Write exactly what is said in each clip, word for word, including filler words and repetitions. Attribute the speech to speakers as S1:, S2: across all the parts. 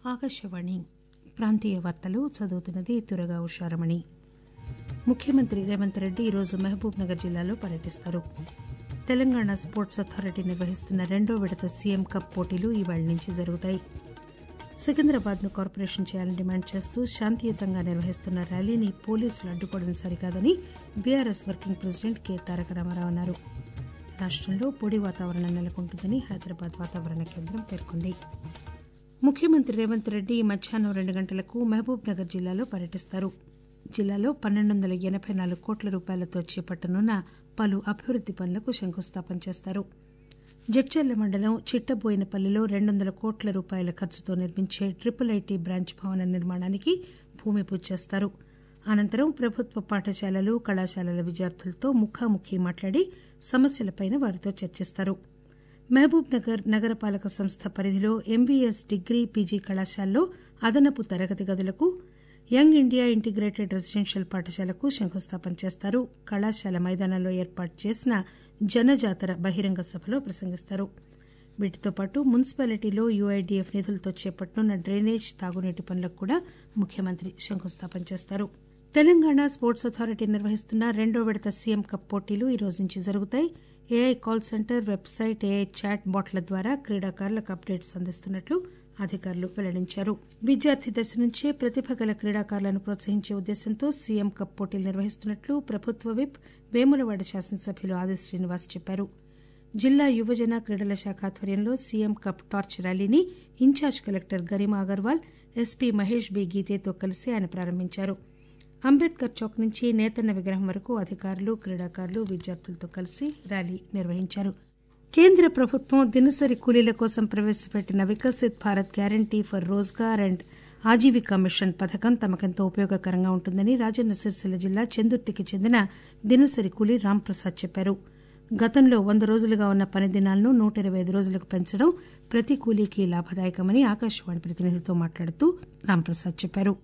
S1: ఆకాశవాణి ప్రాంతీయ వార్తలు చదువుతున్నది తురగా ఉషారమణి. ముఖ్యమంత్రి రేవంత్ రెడ్డి ఈరోజు మహబూబ్ నగర్ జిల్లాలో పర్యటిస్తారు. తెలంగాణ స్పోర్ట్స్ అథారిటీ నిర్వహిస్తున్న రెండో విడత సీఎం కప్ పోటీలు ఈవేళ నుంచి జరుగుతాయి. సికింద్రాబాద్ ను కార్పొరేషన్ చేయాలని డిమాండ్ చేస్తూ శాంతియుతంగా నిర్వహిస్తున్న ర్యాలీని పోలీసులు అడ్డుకోవడం సరికాదని BRS working president K Taraka Rama Rao అన్నారు. రాష్టంలో పొడి వాతావరణం నెలకొంటుందని హైదరాబాద్ వాతావరణ కేంద్రం పేర్కొంది. ముఖ్యమంత్రి రేవంత్ రెడ్డి మధ్యాహ్నం రెండు గంటలకు మహబూబ్ నగర్ జిల్లాలో పర్యటిస్తారు. జిల్లాలో పన్నెండు వందల ఎనబై నాలుగు కోట్ల రూపాయలతో చేపట్టనున్న పలు అభివృద్ది పనులకు శంకుస్థాపన చేస్తారు. జడ్చర్ల మండలం చిట్టబోయినపల్లిలో రెండు వందల కోట్ల రూపాయల ఖర్చుతో నిర్మించే ట్రిపుల్ ఐటీ బ్రాంచ్ భవన నిర్మాణానికి భూమి పూజ చేస్తారు. అనంతరం ప్రభుత్వ పాఠశాలలు కళాశాలల విద్యార్థులతో ముఖాముఖి మాట్లాడి సమస్యలపై వారితో చర్చిస్తారు. మహబూబ్ నగర్ నగరపాలక సంస్థ పరిధిలో ఎంబీఎస్ డిగ్రీ పీజీ కళాశాలలో అదనపు తరగతి గదులకు, యంగ్ ఇండియా ఇంటిగ్రేటెడ్ రెసిడెన్షియల్ పాఠశాలకు శంకుస్థాపన చేస్తారు. కళాశాల మైదానంలో ఏర్పాటు చేసిన జనజాతర బహిరంగ సభలో ప్రసంగిస్తారు. వీటితో పాటు మున్సిపాలిటీలో యూఐడీఎఫ్ నిధులతో చేపట్టనున్న డ్రైనేజ్, తాగునీటి పనులకు కూడా ముఖ్యమంత్రి శంకుస్థాపన చేస్తారు. తెలంగాణ స్పోర్ట్స్ అథారిటీ నిర్వహిస్తున్న రెండో విడత సీఎం కప్ పోటీలు ఈ రోజు నుంచి జరుగుతాయి. AI call centre, website, AI chat బాట్ల ద్వారా క్రీడాకారులకు అప్డేట్స్ అందిస్తున్నట్లు అధికారులు వెల్లడించారు. విద్యార్థి దశ నుంచే ప్రతిభ గల క్రీడాకారులను ప్రోత్సహించే ఉద్దేశంతో సీఎం కప్ పోటీలు నిర్వహిస్తున్నట్లు ప్రభుత్వ విప్ వేములవాడ శాసనసభ్యులు ఆది శ్రీనివాస్ చెప్పారు. జిల్లా యువజన క్రీడల శాఖ ఆధ్వర్యంలో సీఎం కప్ టార్చ్ ర్యాలీని in charge collector Garima Agarwal, SP Mahesh B గీతేతో కలిసి ఆయన ప్రారంభించారు. అంబేద్కర్ చౌక్ నుంచి నేతన్న విగ్రహం వరకు అధికారులు, క్రీడాకారులు, విద్యార్థులతో కలిసి ర్యాలీ నిర్వహించారు. కేంద్ర ప్రభుత్వం దినసరి కూలీల కోసం ప్రవేశపెట్టిన Viksit Bharat guarantee for Rozgar and Ajeevika mission పథకం తమకెంతో ఉపయోగకరంగా ఉంటుందని రాజన్న సిరిసిల్ల జిల్లా చందుర్తికి చెందిన దినసరి కూలీ రాంప్రసాద్ చెప్పారు. గతంలో వంద రోజులుగా ఉన్న పని దినాలను నూట ఇరవై ఐదు రోజులకు పెంచడం ప్రతి కూలీకి లాభదాయకమని ఆకాశవాణి ప్రతినిధితో మాట్లాడుతూ రాంప్రసాద్ చెప్పారు.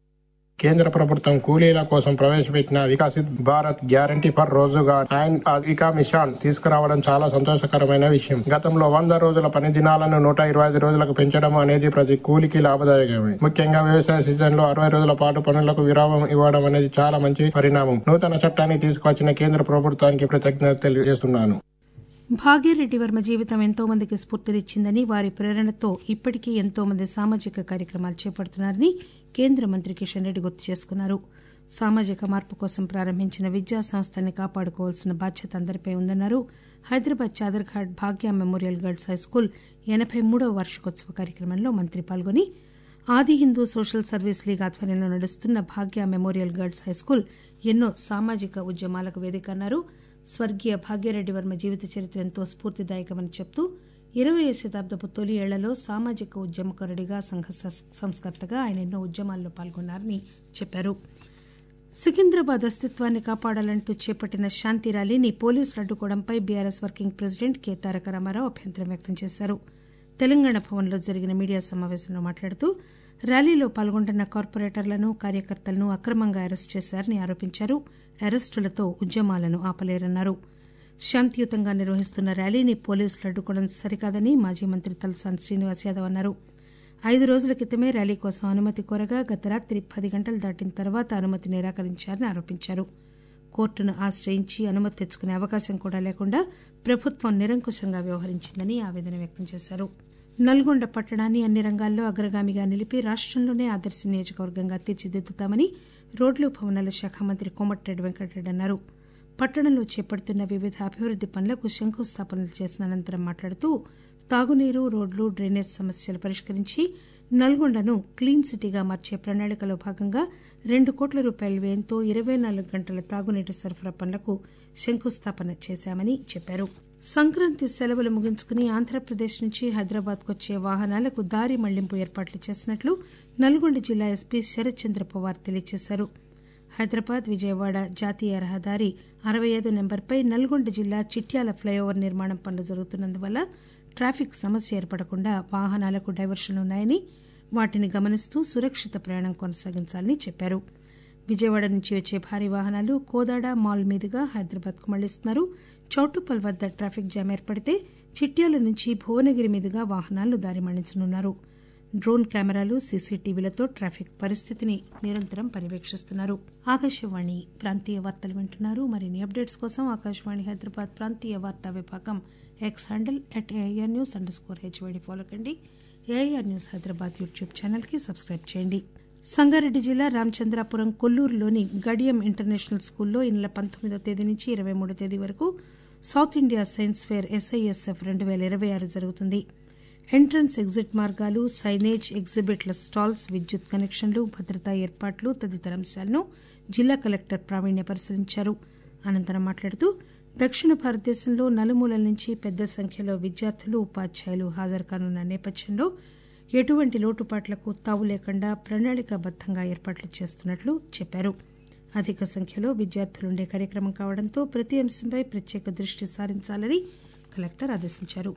S2: కేంద్ర ప్రభుత్వం కూలీల కోసం ప్రవేశపెట్టిన Viksit Bharat guarantee for Rozgar and Ajeevika mission తీసుకురావడం చాలా సంతోషకరమైన విషయం. గతంలో వంద రోజుల పని దినాలను నూట ఇరవై ఐదు రోజులకు పెంచడం అనేది ప్రతి కూలీకి లాభదాయకమే. ముఖ్యంగా వ్యవసాయ సీజన్ లో అరవై రోజుల పాటు పనులకు విరామం ఇవ్వడం అనేది చాలా మంచి పరిణామం. నూతన చట్టాన్ని తీసుకొచ్చిన కేంద్ర ప్రభుత్వానికి కృతజ్ఞత తెలియజేస్తున్నాను.
S1: భాగ్యరెడ్డి వర్మ జీవితం ఎంతో మందికి స్ఫూర్తినిచ్చిందని, వారి ప్రేరణతో ఇప్పటికీ ఎంతో మంది సామాజిక కార్యక్రమాలు చేపడుతున్నారని కేంద్ర మంత్రి కిషన్ రెడ్డి గుర్తు చేసుకున్నారు. సామాజిక మార్పు కోసం ప్రారంభించిన విద్యా సంస్థల్ని కాపాడుకోవాల్సిన బాధ్యత అందరిపై ఉందన్నారు. Hyderabad Chaderghat Bhagya memorial girls high school ఎనబై మూడవ వార్షికోత్సవ కార్యక్రమంలో మంత్రి పాల్గొని ఆది హిందూ సోషల్ సర్వీస్ లీగ్ ఆధ్వర్యంలో నడుస్తున్న భాగ్య మెమోరియల్ గర్ల్స్ హైస్కూల్ ఎన్నో సామాజిక ఉద్యమాలకు వేదిక అన్నారు. స్వర్గీయ భాగ్యరెడ్డి వర్మ జీవిత చరిత్ర ఎంతో స్ఫూర్తిదాయకమని చెప్తూ ఇరవై శతాబ్దపు తొలి ఏళ్లలో సామాజిక ఉద్యమకారుడిగా, సంఘ సంస్కర్తగా ఆయన ఎన్నో ఉద్యమాల్లో పాల్గొన్నారని చెప్పారు. సికింద్రాబాద్ అస్తిత్వాన్ని కాపాడాలంటూ చేపట్టిన శాంతి ర్యాలీని పోలీసులు అడ్డుకోవడంపై BRS working president K Taraka Rama Rao అభ్యంతరం వ్యక్తం చేశారు. తెలంగాణ భవన్లో జరిగిన మీడియా సమావేశంలో మాట్లాడుతూ ర్యాలీలో పాల్గొంటున్న కార్పొరేటర్లను, కార్యకర్తలను అక్రమంగా అరెస్టు చేశారని ఆరోపించారు. అరెస్టులతో ఉద్యమాలను ఆపలేరన్నారు. శాంతియుతంగా నిర్వహిస్తున్న ర్యాలీని పోలీసులు అడ్డుకోవడం సరికాదని మాజీ మంత్రి తలసాని శ్రీనివాస్ యాదవ్ అన్నారు. ఐదు రోజుల క్రితమే ర్యాలీ కోసం అనుమతి కోరగా గత రాత్రి పది గంటలు దాటిన తర్వాత అనుమతి నిరాకరించారని ఆరోపించారు. కోర్టును ఆశ్రయించి అనుమతి తెచ్చుకునే అవకాశం కూడా లేకుండా ప్రభుత్వం నిరంకుశంగా వ్యవహరించిందని ఆవేదన వ్యక్తం చేశారు. నల్గొండ పట్టణాన్ని అన్ని రంగాల్లో అగ్రగామిగా నిలిపి రాష్టంలోనే ఆదర్శ నియోజకవర్గంగా తీర్చిదిద్దుతామని రోడ్లు భవనాల శాఖ మంత్రి కోమటిరెడ్డి వెంకటరెడ్డి అన్నారు. పట్టణంలో చేపడుతున్న వివిధ అభివృద్ది పనులకు శంకుస్థాపనలు చేసిన అనంతరం మాట్లాడుతూ తాగునీరు, రోడ్లు, డ్రైనేజ్ సమస్యలు పరిష్కరించి నల్గొండను క్లీన్ సిటీగా మార్చే ప్రణాళికలో భాగంగా రెండు కోట్ల రూపాయల వ్యయంతో ఇరవై నాలుగు గంటల తాగునీటి సరఫరా పనులకు శంకుస్థాపన చేశామని చెప్పారు. సంక్రాంతి సెలవులు ముగించుకుని ఆంధ్రప్రదేశ్ నుంచి హైదరాబాద్ కు వచ్చే వాహనాలకు దారి మళ్లింపు ఏర్పాట్లు చేసినట్లు నల్గొండ జిల్లా ఎస్పీ శరత్చంద్ర పవార్ తెలియజేశారు. హైదరాబాద్ విజయవాడ జాతీయ రహదారి అరవై ఐదు నెంబర్పై నల్గొండ జిల్లా చిట్యాల ఫ్లైఓవర్ నిర్మాణం పనులు జరుగుతున్నందువల్ల ట్రాఫిక్ సమస్య ఏర్పడకుండా వాహనాలకు డైవర్షన్లున్నాయని, వాటిని గమనిస్తూ సురక్షిత ప్రయాణం కొనసాగించాలని చెప్పారు. విజయవాడ నుంచి వచ్చే భారీ వాహనాలు కోదాడ మాల్ మీదుగా హైదరాబాద్ కు మళ్లిస్తున్నారు. చౌటుప్పల్ వద్ద ట్రాఫిక్ జామ్ ఏర్పడితే చిట్యాల నుంచి భువనగిరి మీదుగా వాహనాలను దారి మళ్లించనున్నారు. డ్రోన్ కెమెరాలు సీసీటీవీలతో ట్రాఫిక్ పరిస్థితిని నిరంతరం పర్యవేక్షిస్తున్నారు. ఆకాశవాణి ప్రాంతీయ వార్తలు వింటున్నారు. మరిన్ని అప్డేట్స్ కోసం ఆకాశవాణి హైదరాబాద్ ప్రాంతీయ వార్తా విభాగం X handle at AIR news underscore HYD follow కండి. AIR news Hyderabad YouTube channel కి సబ్స్క్రైబ్ చేయండి. సంగారెడ్డి జిల్లా రామచంద్రాపురం కొల్లూరులోని గడియం ఇంటర్నేషనల్ స్కూల్లో ఈ నెల పంతొమ్మిదో తేదీ నుంచి ఇరవై మూడో తేదీ వరకు south India science fair SISF రెండు పేల ఇరవై ఆరు జరుగుతుంది. ఎంట్రన్స్ ఎగ్జిట్ మార్గాలు, సైనేజ్, ఎగ్జిబిట్ల స్టాల్స్, విద్యుత్ కనెక్షన్లు, భద్రతా ఏర్పాట్లు తదితర అంశాలను జిల్లా కలెక్టర్ ప్రావీణ్య పరిశీలించారు. అనంతరం మాట్లాడుతూ దక్షిణ భారతదేశంలో నలుమూలల నుంచి పెద్ద సంఖ్యలో విద్యార్థులు, ఉపాధ్యాయులు హాజరు కానున్న నేపథ్యంలో ఎటువంటి లోటుపాట్లకు తావు లేకుండా ప్రణాళికాబద్దంగా ఏర్పాట్లు చేస్తున్నట్లు చెప్పారు. అధిక సంఖ్యలో విద్యార్థులుండే కార్యక్రమం కావడంతో ప్రతి అంశంపై ప్రత్యేక దృష్టి సారించాలని కలెక్టర్ ఆదేశించారు.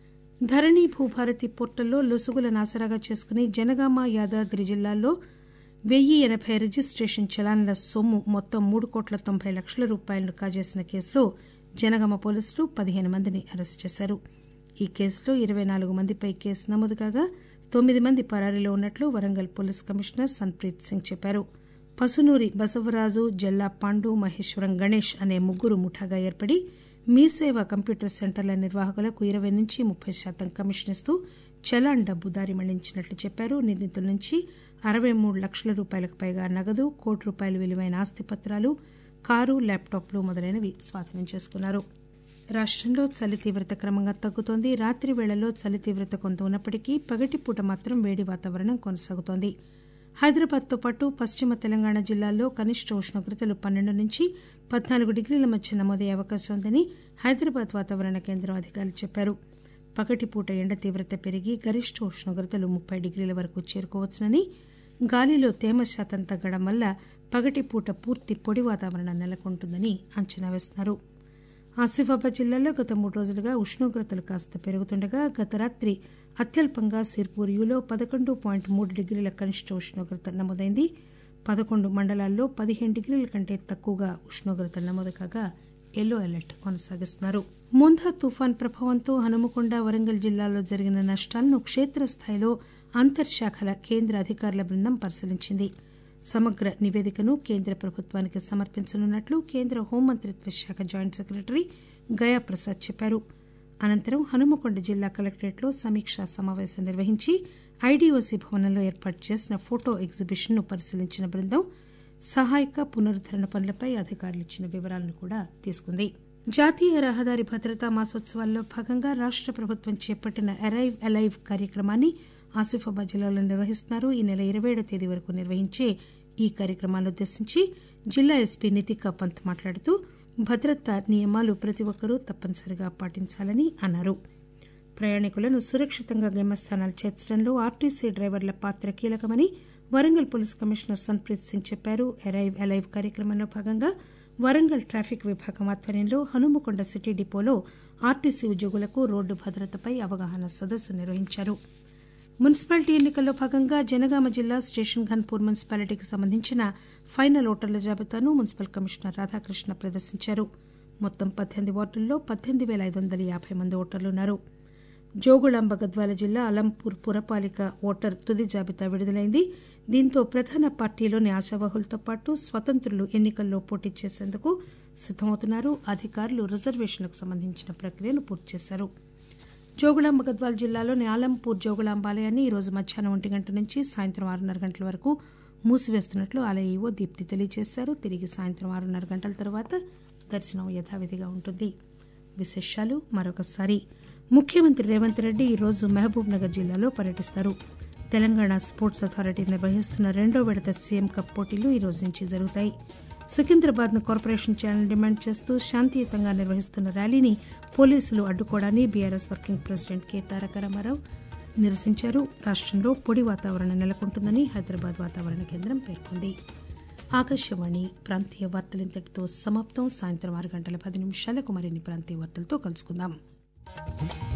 S1: ధరణి భూభారతి పోర్టల్లో లొసుగులను ఆసరాగా చేసుకుని జనగామ, యాదాద్రి జిల్లాల్లో వెయ్యి ఎనబై రిజిస్టేషన్ చలాన్ల సొమ్ము మొత్తం మూడు కోట్ల తొంభై లక్షల రూపాయలను కాజేసిన కేసులో జనగామ పోలీసులు పదిహేను మందిని అరెస్టు చేశారు. ఈ కేసులో ఇరవై నాలుగు మందిపై కేసు నమోదు కాగా తొమ్మిది మంది పరారీలో ఉన్నట్లు వరంగల్ పోలీస్ కమిషనర్ సన్ప్రీత్ సింగ్ చెప్పారు. పసునూరి బసవరాజు, జల్లా పాండు, మహేశ్వరం గణేష్ అనే ముగ్గురు ముఠాగా ఏర్పడి మీ సేవ కంప్యూటర్ సెంటర్ల నిర్వాహకులకు ఇరవై నుంచి ముప్పై శాతం కమిషన్ ఇస్తూ చలాన్ డబ్బు దారి మళ్లించినట్లు చెప్పారు. నిందితుల నుంచి అరవై మూడు లక్షల రూపాయలకు పైగా నగదు, కోటి రూపాయల విలువైన ఆస్తిపత్రాలు, కారు, ల్యాప్టాప్లు మొదలైనవి స్వాధీనం చేసుకున్నారు. రాష్టంలో చలి తీవ్రత క్రమంగా తగ్గుతోంది. రాత్రి వేళల్లో చలి తీవ్రత కొంత ఉన్నప్పటికీ పగటిపూట మాత్రం వేడి వాతావరణం కొనసాగుతోంది. హైదరాబాద్తో పాటు పశ్చిమ తెలంగాణ జిల్లాల్లో కనిష్ట ఉష్ణోగ్రతలు పన్నెండు నుంచి పద్నాలుగు డిగ్రీల మధ్య నమోదయ్యే అవకాశం ఉందని హైదరాబాద్ వాతావరణ కేంద్రం అధికారులు చెప్పారు. పగటిపూట ఎండ తీవ్రత పెరిగి గరిష్ట ఉష్ణోగ్రతలు ముప్పై డిగ్రీల వరకు చేరుకోవచ్చునని, గాలిలో తేమ శాతం తగ్గడం వల్ల పగటిపూట పూర్తి పొడి వాతావరణం నెలకొంటుందని అంచనా వేస్తున్నారు. ఆసిఫాబాద్ జిల్లాలో గత మూడు రోజులుగా ఉష్ణోగ్రతలు కాస్త పెరుగుతుండగా గత రాత్రి అత్యల్పంగా సిర్పూర్యులో పదకొండు పాయింట్ మూడు డిగ్రీల కనిష్ట ఉష్ణోగ్రత నమోదైంది. పదకొండు మండలాల్లో పదిహేను డిగ్రీల కంటే తక్కువగా ఉష్ణోగ్రతలు నమోదు కాగా ఎల్లో అలర్ట్ కొనసాగిస్తున్నారు. ముందా తుఫాన్ ప్రభావంతో హనుమకొండ, వరంగల్ జిల్లాల్లో జరిగిన నష్టాలను క్షేత్రస్థాయిలో అంతర్శాఖల కేంద్ర అధికారుల బృందం పరిశీలించింది. సమగ్ర నివేదికను కేంద్ర ప్రభుత్వానికి సమర్పించనున్నట్లు కేంద్ర హోంమంత్రిత్వ శాఖ జాయింట్ సెక్రటరీ గయాప్రసాద్ చెప్పారు. అనంతరం హనుమకొండ జిల్లా కలెక్టరేట్లో సమీక్షా సమావేశం నిర్వహించి ఐడీఓసీ భవనంలో ఏర్పాటు చేసిన ఫోటో ఎగ్జిబిషన్ ను పరిశీలించిన బృందం సహాయక పునరుద్దరణ పనులపై అధికారులు ఇచ్చిన వివరాలను కూడా తీసుకుంది. జాతీయ రహదారి భద్రతా మాసోత్సవాల్లో భాగంగా రాష్ట ప్రభుత్వం చేపట్టిన అరైవ్ అలైవ్ కార్యక్రమాన్ని ఆసిఫాబాద్ జిల్లాలో నిర్వహిస్తున్నారు. ఈ నెల ఇరవై ఏడో తేదీ వరకు నిర్వహించే ఈ కార్యక్రమాన్ని ఉద్దేశించి జిల్లా ఎస్పీ నితికా పంత్ మాట్లాడుతూ భద్రతా నియమాలు ప్రతి ఒక్కరూ తప్పనిసరిగా పాటించాలని అన్నారు. ప్రయాణికులను సురక్షితంగా గమ్యస్థానాలు చేర్చడంలో ఆర్టీసీ డ్రైవర్ల పాత్ర కీలకమని వరంగల్ పోలీస్ కమిషనర్ సన్ప్రీత్ సింగ్ చెప్పారు. అరైవ్ అలైవ్ కార్యక్రమంలో భాగంగా వరంగల్ ట్రాఫిక్ విభాగం ఆధ్వర్యంలో హనుమకొండ సిటీ డిపోలో ఆర్టీసీ ఉద్యోగులకు రోడ్డు భద్రతపై అవగాహన సదస్సు నిర్వహించారు. మున్సిపాలిటీ ఎన్నికల్లో భాగంగా జనగామ జిల్లా స్టేషన్ ఘన్పూర్ మున్సిపాలిటీకి సంబంధించిన ఫైనల్ ఓటర్ల జాబితాను మున్సిపల్ కమిషనర్ రాధాకృష్ణ ప్రదర్శించారు. మొత్తం పద్దెనిమిది వార్డుల్లో పద్దెనిమిది పేల ఐదు వందల యాభై మంది ఓటర్లున్నారు. జోగుళాంబ గద్వాల జిల్లా అలంపూర్ పురపాలిక ఓటర్ తుది జాబితా విడుదలైంది. దీంతో ప్రధాన పార్టీలోని ఆశావహులతో పాటు స్వతంత్రులు ఎన్నికల్లో పోటీ చేసేందుకు సిద్దమవుతున్నారు. అధికారులు రిజర్వేషన్లకు సంబంధించిన ప్రక్రియను పూర్తి చేశారు. జోగుళాంబ గద్వాల జిల్లాలోని ఆలంపూర్ జోగుళాంబ ఆలయాన్ని ఈరోజు మధ్యాహ్నం ఒంటి గంట నుంచి సాయంత్రం ఆరున్నర గంటల వరకు మూసివేస్తున్నట్లు ఆలయ ఈవో దీప్తి తెలియజేశారు. తిరిగి సాయంత్రం ఆరున్నర గంటల తర్వాత దర్శనం యథావిధిగా ఉంటుంది. విశేషాలు మరొకసారి. ముఖ్యమంత్రి రేవంత్ రెడ్డి ఈరోజు మహబూబ్ నగర్ జిల్లాలో పర్యటిస్తారు. తెలంగాణ స్పోర్ట్స్ అథారిటీ నిర్వహిస్తున్న రెండో విడత సీఎం కప్ పోటీలు ఈ రోజు నుంచి జరుగుతాయి. సికింద్రాబాద్ ను కార్పొరేషన్ చేయాలని డిమాండ్ చేస్తూ శాంతియుతంగా నిర్వహిస్తున్న ర్యాలీని పోలీసులు అడ్డుకోవడాన్ని BRS working president K Taraka Rama Rao నిరసించారు. రాష్టంలో పొడి వాతావరణం నెలకొంటుందని హైదరాబాద్ వాతావరణ కేంద్రం పేర్కొంది. ఆకాశవాణి ప్రాంతీయ వార్తలు ఇంతటితో సమాప్తం. సాయంత్రం ఆరు గంటల పది నిమిషాలకు మరిన్ని ప్రాంతీయ వార్తలతో కలుసుకుందాం.